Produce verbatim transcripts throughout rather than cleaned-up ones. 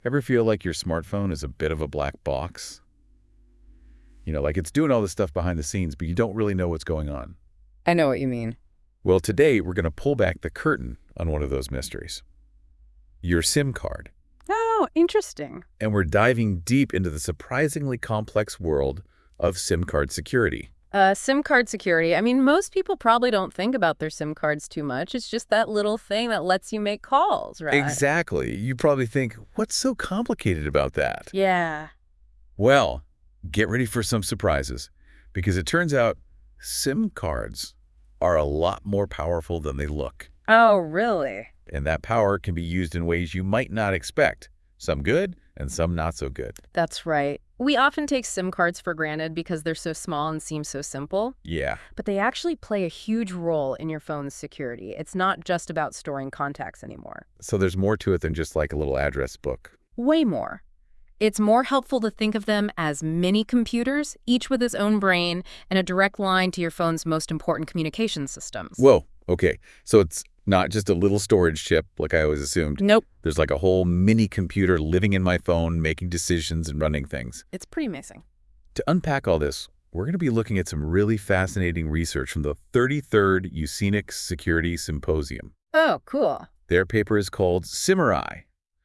Ever feel like your smartphone is a bit of a black box? You know, like it's doing all this stuff behind the scenes, but you don't really know what's going on. I know what you mean. Well, today we're going to pull back the curtain on one of those mysteries. Your SIM card. Oh, interesting. And we're diving deep into the surprisingly complex world of SIM card security. Uh, SIM card security. I mean, most people probably don't think about their SIM cards too much. It's just that little thing that lets you make calls, right? Exactly. You probably think, what's so complicated about that? Yeah. Well, get ready for some surprises, because it turns out SIM cards are a lot more powerful than they look. Oh, really? And that power can be used in ways you might not expect. Some good and some not so good. That's right. We often take SIM cards for granted because they're so small and seem so simple. Yeah. But they actually play a huge role in your phone's security. It's not just about storing contacts anymore. So there's more to it than just like a little address book. Way more. It's more helpful to think of them as mini computers, each with its own brain and a direct line to your phone's most important communication systems. Whoa. Okay. So it's not just a little storage chip like I always assumed. Nope. There's like a whole mini computer living in my phone, making decisions and running things. It's pretty amazing. To unpack all this, we're going to be looking at some really fascinating research from the thirty-third Usenix Security Symposium. Oh, cool. Their paper is called SIMRI,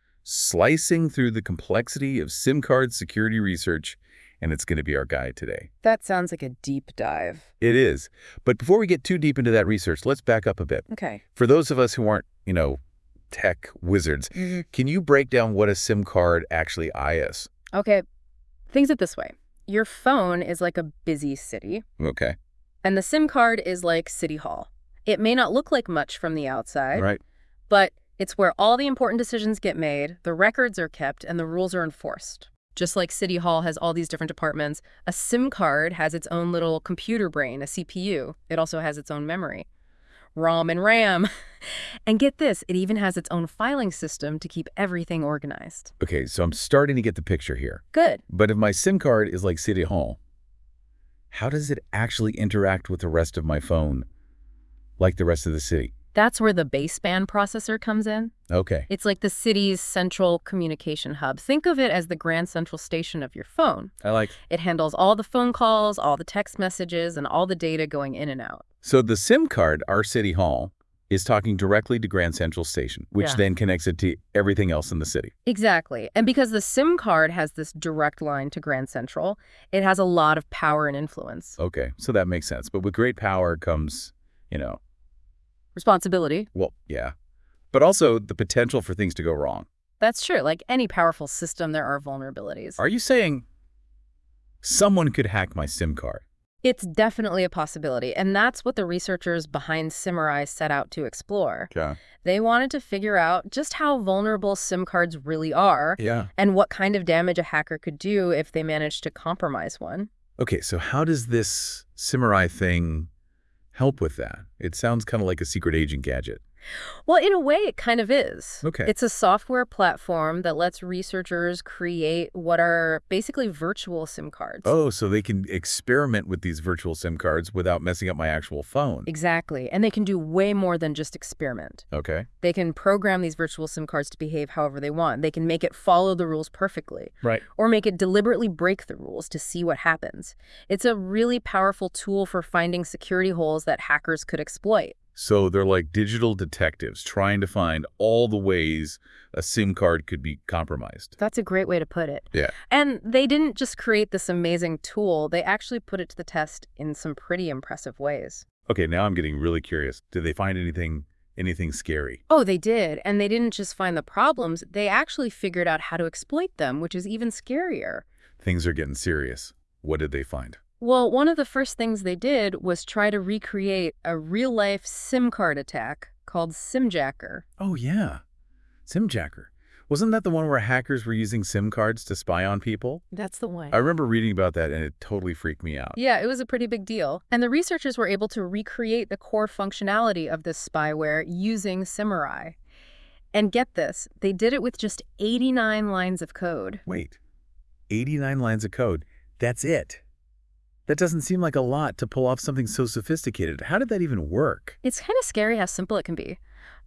Slicing Through the Complexity of SIM Card Security Research, and it's going to be our guide today. That sounds like a deep dive. It is. But before we get too deep into that research, let's back up a bit. Okay. For those of us who aren't, you know, tech wizards, Mm-hmm. can you break down what a SIM card actually is? Okay. Think of it this way. Your phone is like a busy city, Okay. and the SIM card is like City Hall. It may not look like much from the outside, Right. but it's where all the important decisions get made, the records are kept, and the rules are enforced. Just like City Hall has all these different departments, a SIM card has its own little computer brain, a C P U. It also has its own memory, ROM and RAM. And get this, it even has its own filing system to keep everything organized. Okay, so I'm starting to get the picture here. Good. But if my SIM card is like City Hall, how does it actually interact with the rest of my phone like the rest of the city? That's where the baseband processor comes in. Okay. It's like the city's central communication hub. Think of it as the grand central station of your phone. I like. It handles all the phone calls, all the text messages, and all the data going in and out. So the SIM card, our City Hall, is talking directly to Grand Central Station, which Yeah. then connects it to everything else in the city. Exactly. And because the SIM card has this direct line to Grand Central, it has a lot of power and influence. Okay, so that makes sense. But with great power comes, you know, Responsibility. well, yeah. But also the potential for things to go wrong. That's true. Like any powerful system, there are vulnerabilities. Are you saying someone could hack my SIM card? It's definitely a possibility, and that's what the researchers behind SIMRI set out to explore. Okay. They wanted to figure out just how vulnerable SIM cards really are Yeah. and what kind of damage a hacker could do if they managed to compromise one. Okay, so how does this SIMRI thing help with that? It sounds kind of like a secret agent gadget. Well, in a way, it kind of is. Okay. It's a software platform that lets researchers create what are basically virtual SIM cards. Oh, so they can experiment with these virtual SIM cards without messing up my actual phone. Exactly. And they can do way more than just experiment. Okay. They can program these virtual SIM cards to behave however they want. They can make it follow the rules perfectly. Right. Or make it deliberately break the rules to see what happens. It's a really powerful tool for finding security holes that hackers could exploit. So they're like digital detectives trying to find all the ways a SIM card could be compromised. That's a great way to put it. Yeah. And they didn't just create this amazing tool, they actually put it to the test in some pretty impressive ways. Okay, now I'm getting really curious. Did they find anything anything scary? Oh, they did. And they didn't just find the problems, they actually figured out how to exploit them, which is even scarier. Things are getting serious. What did they find? Well, one of the first things they did was try to recreate a real-life SIM card attack called SIMJacker. Oh, yeah. SIMJacker. Wasn't that the one where hackers were using SIM cards to spy on people? That's the one. I remember reading about that, and it totally freaked me out. Yeah, it was a pretty big deal. And the researchers were able to recreate the core functionality of this spyware using SIMRI. And get this, they did it with just eighty-nine lines of code. Wait, eighty-nine lines of code. That's it. That doesn't seem like a lot to pull off something so sophisticated. How did that even work? It's kind of scary how simple it can be.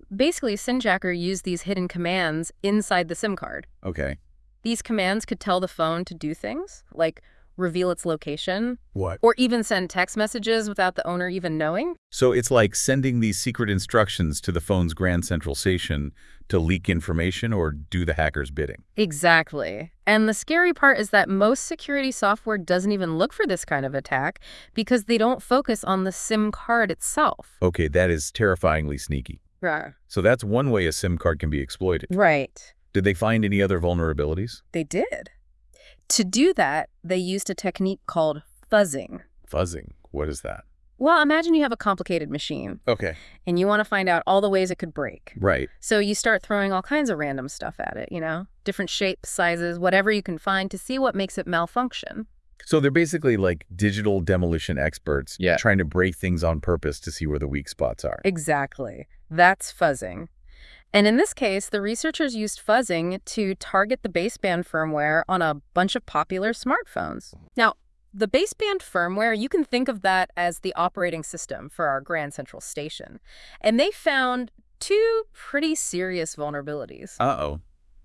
basically, Sinjacker used these hidden commands inside the SIM card. Okay. These commands could tell the phone to do things, like reveal its location, What? or even send text messages without the owner even knowing. So it's like sending these secret instructions to the phone's Grand Central Station to leak information or do the hacker's bidding. Exactly. And the scary part is that most security software doesn't even look for this kind of attack because they don't focus on the SIM card itself. Okay, that is terrifyingly sneaky. Right. So that's one way a SIM card can be exploited. Right. Did they find any other vulnerabilities? They did. To do that, they used a technique called fuzzing. Fuzzing. What is that? Well, imagine you have a complicated machine, Okay. and you want to find out all the ways it could break. Right. So you start throwing all kinds of random stuff at it, you know? Different shapes, sizes, whatever you can find to see what makes it malfunction. So they're basically like digital demolition experts Yeah. trying to break things on purpose to see where the weak spots are. Exactly. That's fuzzing. And in this case, the researchers used fuzzing to target the baseband firmware on a bunch of popular smartphones. Now, the baseband firmware, you can think of that as the operating system for our Grand Central Station. And they found two pretty serious vulnerabilities. Uh-oh.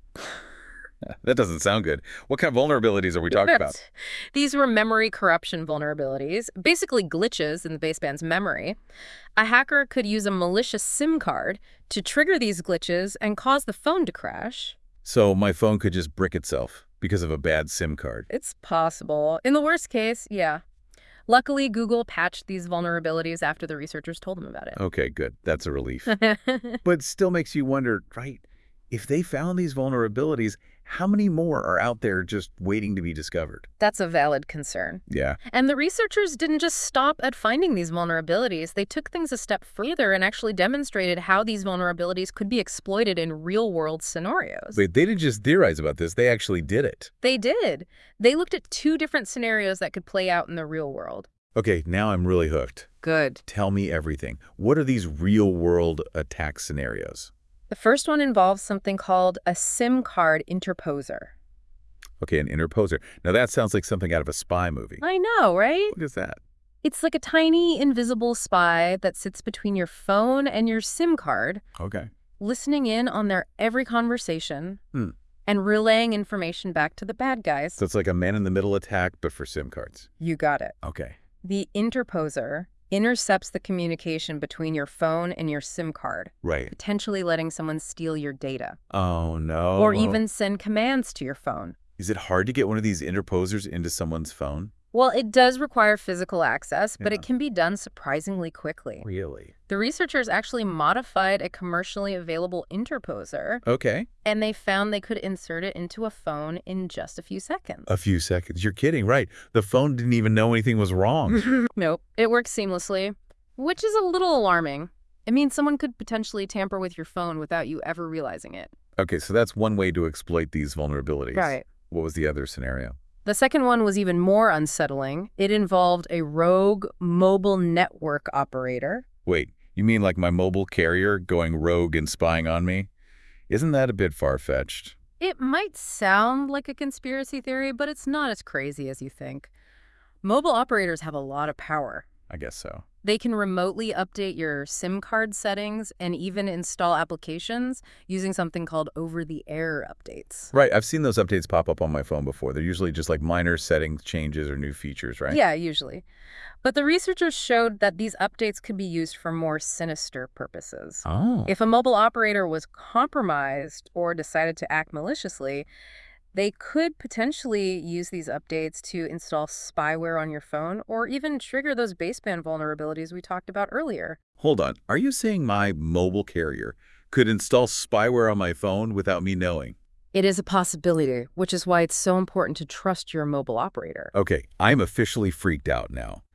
That doesn't sound good. What kind of vulnerabilities are we talking about? These were memory corruption vulnerabilities, basically glitches in the baseband's memory. A hacker could use a malicious SIM card to trigger these glitches and cause the phone to crash. So my phone could just brick itself because of a bad SIM card. It's possible. In the worst case, yeah. Luckily, Google patched these vulnerabilities after the researchers told them about it. Okay, good. That's a relief. But still makes you wonder, right? If they found these vulnerabilities, how many more are out there just waiting to be discovered? That's a valid concern. Yeah. And the researchers didn't just stop at finding these vulnerabilities. They took things a step further and actually demonstrated how these vulnerabilities could be exploited in real-world scenarios. But they didn't just theorize about this. They actually did it. They did. They looked at two different scenarios that could play out in the real world. Okay, now I'm really hooked. Good. Tell me everything. What are these real-world attack scenarios? The first one involves something called a SIM card interposer. Okay, an interposer. Now that sounds like something out of a spy movie. I know, right? What is that? It's like a tiny, invisible spy that sits between your phone and your SIM card, Okay. listening in on their every conversation Hmm. and relaying information back to the bad guys. So it's like a man-in-the-middle attack, but for SIM cards. You got it. Okay. The interposer intercepts the communication between your phone and your SIM card, Right. potentially letting someone steal your data, Oh, no. or even send commands to your phone. Is it hard to get one of these interposers into someone's phone? Well, it does require physical access, but Yeah. it can be done surprisingly quickly. Really? The researchers actually modified a commercially available interposer, Okay. and they found they could insert it into a phone in just a few seconds. A few seconds. You're kidding, right? The phone didn't even know anything was wrong. Nope, it works seamlessly, which is a little alarming. It means someone could potentially tamper with your phone without you ever realizing it. Okay, so that's one way to exploit these vulnerabilities. Right. What was the other scenario? The second one was even more unsettling. It involved a rogue mobile network operator. Wait, you mean like my mobile carrier going rogue and spying on me? Isn't that a bit far-fetched? It might sound like a conspiracy theory, but it's not as crazy as you think. Mobile operators have a lot of power. I guess so. They can remotely update your SIM card settings and even install applications using something called over-the-air updates. Right, I've seen those updates pop up on my phone before. They're usually just like minor settings changes or new features, right? Yeah, usually. But the researchers showed that these updates could be used for more sinister purposes. Oh. If a mobile operator was compromised or decided to act maliciously, they could potentially use these updates to install spyware on your phone or even trigger those baseband vulnerabilities we talked about earlier. Hold on. Are you saying my mobile carrier could install spyware on my phone without me knowing? It is a possibility, which is why it's so important to trust your mobile operator. Okay, I'm officially freaked out now.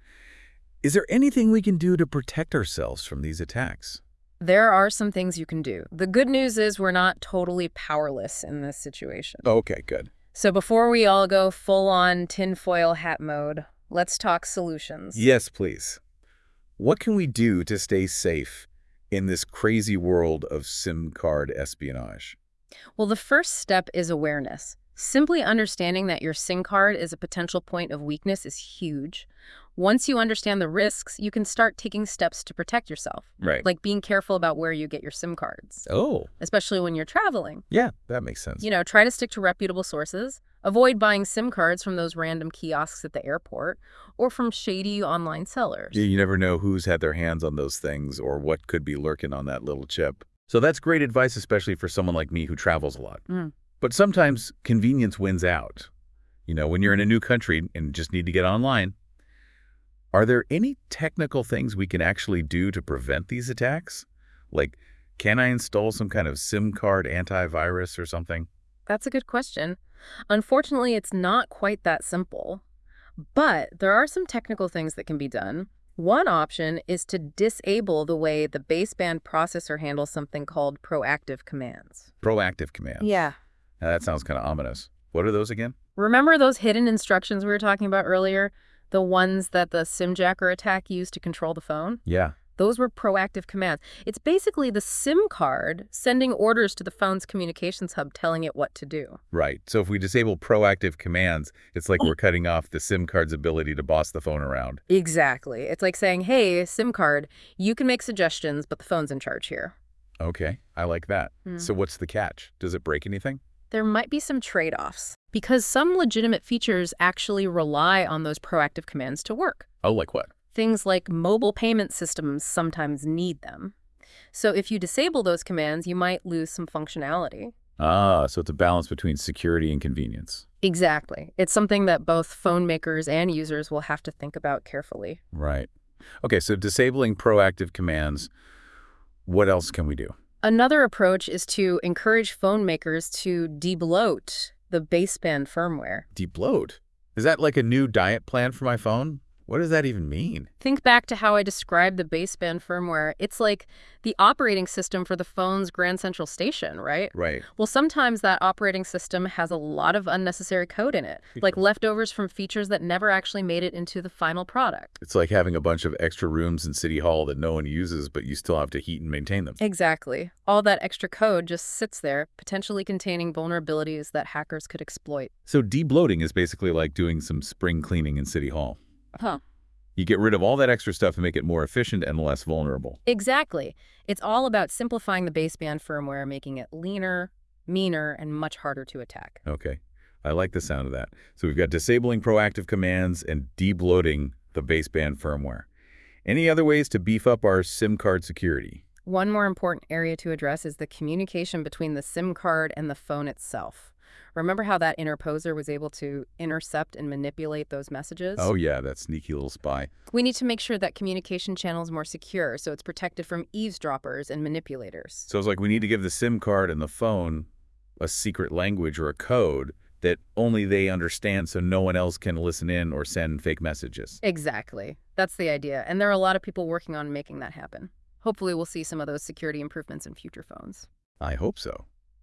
Is there anything we can do to protect ourselves from these attacks? There are some things you can do. The good news is we're not totally powerless in this situation. Okay, good. So before we all go full-on tinfoil hat mode, let's talk solutions. Yes, please. What can we do to stay safe in this crazy world of SIM card espionage? Well, the first step is awareness. Simply understanding that your SIM card is a potential point of weakness is huge. Once you understand the risks, you can start taking steps to protect yourself, Right. like being careful about where you get your SIM cards, Oh, especially when you're traveling. yeah, that makes sense. You know, try to stick to reputable sources. Avoid buying SIM cards from those random kiosks at the airport or from shady online sellers. You you never know who's had their hands on those things or what could be lurking on that little chip. So that's great advice, especially for someone like me who travels a lot. Mm. But sometimes convenience wins out. You know, when you're in a new country and just need to get online, are there any technical things we can actually do to prevent these attacks? Like, can I install some kind of SIM card antivirus or something? That's a good question. Unfortunately, it's not quite that simple. But there are some technical things that can be done. One option is to disable the way the baseband processor handles something called proactive commands. Proactive commands. Yeah. Now, that sounds kind of ominous. What are those again? Remember those hidden instructions we were talking about earlier? The ones that the SIMjacker attack used to control the phone? Yeah. Those were proactive commands. It's basically the SIM card sending orders to the phone's communications hub telling it what to do. Right. So if we disable proactive commands, it's like we're cutting off the SIM card's ability to boss the phone around. Exactly. It's like saying, hey, SIM card, you can make suggestions, but the phone's in charge here. Okay, I like that. Hmm. So what's the catch? Does it break anything? There might be some trade-offs because some legitimate features actually rely on those proactive commands to work. Oh, like what? Things like mobile payment systems sometimes need them. So if you disable those commands, you might lose some functionality. Ah, so it's a balance between security and convenience. Exactly. It's something that both phone makers and users will have to think about carefully. Right. Okay, so disabling proactive commands, what else can we do? Another approach is to encourage phone makers to debloat the baseband firmware. Debloat? Is that like a new diet plan for my phone? What does that even mean? Think back to how I described the baseband firmware. It's like the operating system for the phone's Grand Central Station, right? Right. Well, sometimes that operating system has a lot of unnecessary code in it, like leftovers from features that never actually made it into the final product. It's like having a bunch of extra rooms in City Hall that no one uses, but you still have to heat and maintain them. Exactly. All that extra code just sits there, potentially containing vulnerabilities that hackers could exploit. So debloating is basically like doing some spring cleaning in City Hall. Huh. You get rid of all that extra stuff and make it more efficient and less vulnerable. Exactly. It's all about simplifying the baseband firmware, making it leaner, meaner, and much harder to attack. Okay, I like the sound of that. So we've got disabling proactive commands and debloating the baseband firmware. Any other ways to beef up our SIM card security? One more important area to address is the communication between the SIM card and the phone itself. Remember how that interposer was able to intercept and manipulate those messages? Oh yeah, that sneaky little spy. We need to make sure that communication channel is more secure, so it's protected from eavesdroppers and manipulators. So it's like we need to give the SIM card and the phone a secret language or a code that only they understand so no one else can listen in or send fake messages. Exactly. That's the idea. And there are a lot of people working on making that happen. Hopefully we'll see some of those security improvements in future phones. I hope so.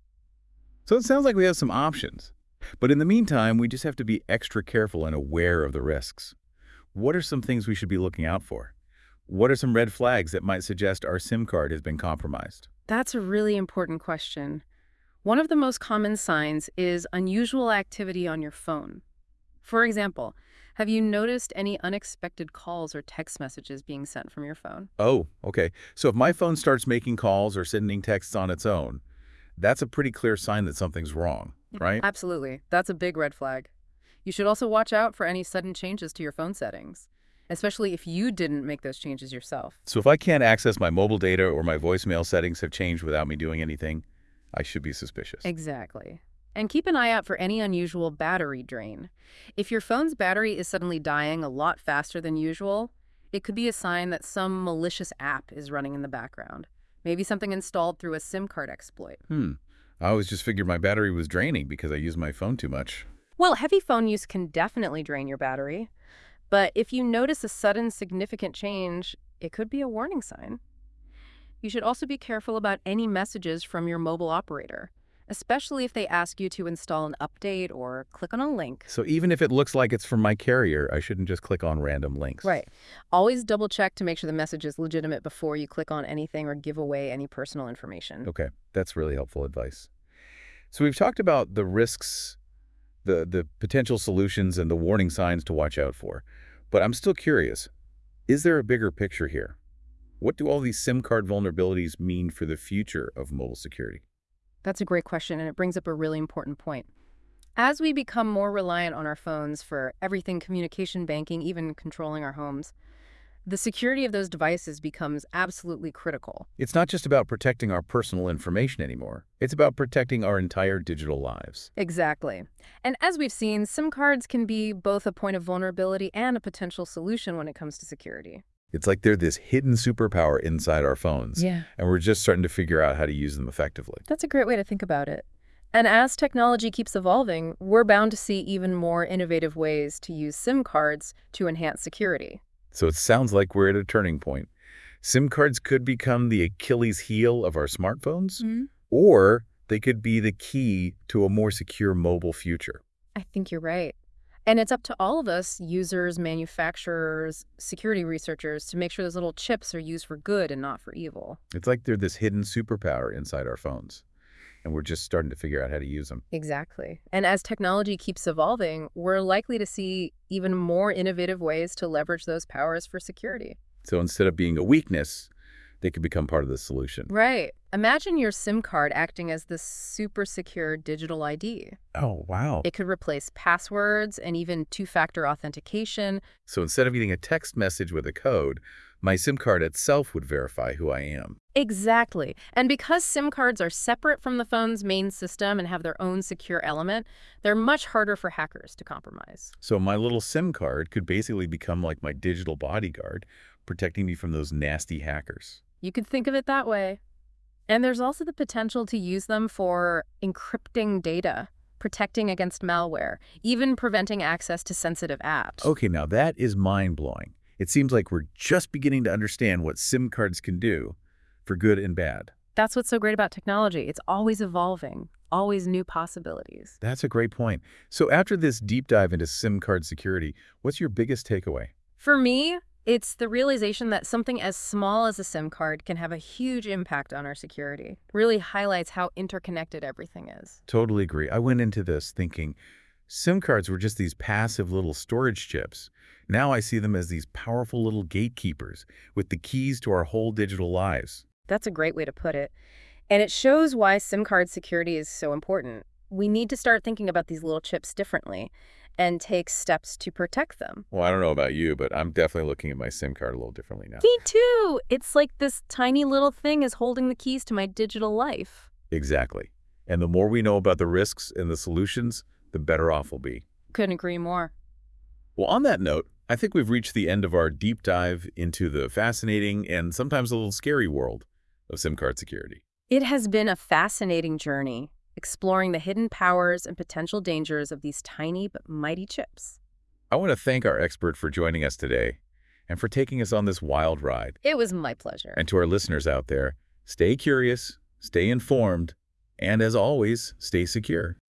So it sounds like we have some options. But in the meantime, we just have to be extra careful and aware of the risks. What are some things we should be looking out for? What are some red flags that might suggest our SIM card has been compromised? That's a really important question. One of the most common signs is unusual activity on your phone. For example, have you noticed any unexpected calls or text messages being sent from your phone? Oh, okay. So if my phone starts making calls or sending texts on its own, that's a pretty clear sign that something's wrong, right? Absolutely. That's a big red flag. You should also watch out for any sudden changes to your phone settings, especially if you didn't make those changes yourself. So if I can't access my mobile data or my voicemail settings have changed without me doing anything, I should be suspicious. Exactly. And keep an eye out for any unusual battery drain. If your phone's battery is suddenly dying a lot faster than usual, it could be a sign that some malicious app is running in the background. Maybe something installed through a SIM card exploit. Hmm. I always just figured my battery was draining because I use my phone too much. Well, heavy phone use can definitely drain your battery. But if you notice a sudden significant change, it could be a warning sign. You should also be careful about any messages from your mobile operator, especially if they ask you to install an update or click on a link. So even if it looks like it's from my carrier, I shouldn't just click on random links. Right. Always double check to make sure the message is legitimate before you click on anything or give away any personal information. Okay, that's really helpful advice. So we've talked about the risks, the, the potential solutions, and the warning signs to watch out for. But I'm still curious, is there a bigger picture here? What do all these SIM card vulnerabilities mean for the future of mobile security? That's a great question, and it brings up a really important point. As we become more reliant on our phones for everything communication, banking, even controlling our homes, the security of those devices becomes absolutely critical. It's not just about protecting our personal information anymore. It's about protecting our entire digital lives. Exactly. And as we've seen, SIM cards can be both a point of vulnerability and a potential solution when it comes to security. It's like they're this hidden superpower inside our phones, Yeah. and we're just starting to figure out how to use them effectively. That's a great way to think about it. And as technology keeps evolving, we're bound to see even more innovative ways to use SIM cards to enhance security. So it sounds like we're at a turning point. SIM cards could become the Achilles heel of our smartphones, Mm-hmm. or they could be the key to a more secure mobile future. I think you're right. And it's up to all of us, users, manufacturers, security researchers, to make sure those little chips are used for good and not for evil. It's like they're this hidden superpower inside our phones, and we're just starting to figure out how to use them. Exactly. And as technology keeps evolving, we're likely to see even more innovative ways to leverage those powers for security. So instead of being a weakness, they could become part of the solution. Right. Imagine your SIM card acting as this super secure digital I D. Oh, wow. It could replace passwords and even two-factor authentication. So instead of getting a text message with a code, my SIM card itself would verify who I am. Exactly. And because SIM cards are separate from the phone's main system and have their own secure element, they're much harder for hackers to compromise. So my little SIM card could basically become like my digital bodyguard, protecting me from those nasty hackers. You could think of it that way. And there's also the potential to use them for encrypting data, protecting against malware, even preventing access to sensitive apps. Okay, now that is mind-blowing. It seems like we're just beginning to understand what SIM cards can do, for good and bad. That's what's so great about technology. It's always evolving, always new possibilities. That's a great point. So after this deep dive into SIM card security, what's your biggest takeaway? For me, it's the realization that something as small as a SIM card can have a huge impact on our security. It really highlights how interconnected everything is. Totally agree. I went into this thinking SIM cards were just these passive little storage chips. Now I see them as these powerful little gatekeepers with the keys to our whole digital lives. That's a great way to put it. And it shows why SIM card security is so important. We need to start thinking about these little chips differently and take steps to protect them. Well, I don't know about you, but I'm definitely looking at my SIM card a little differently now. Me too. It's like this tiny little thing is holding the keys to my digital life. Exactly. And the more we know about the risks and the solutions, the better off we'll be. Couldn't agree more. Well, on that note, I think we've reached the end of our deep dive into the fascinating and sometimes a little scary world of SIM card security. It has been a fascinating journey, exploring the hidden powers and potential dangers of these tiny but mighty chips. I want to thank our expert for joining us today and for taking us on this wild ride. It was my pleasure. And to our listeners out there, stay curious, stay informed, and as always, stay secure.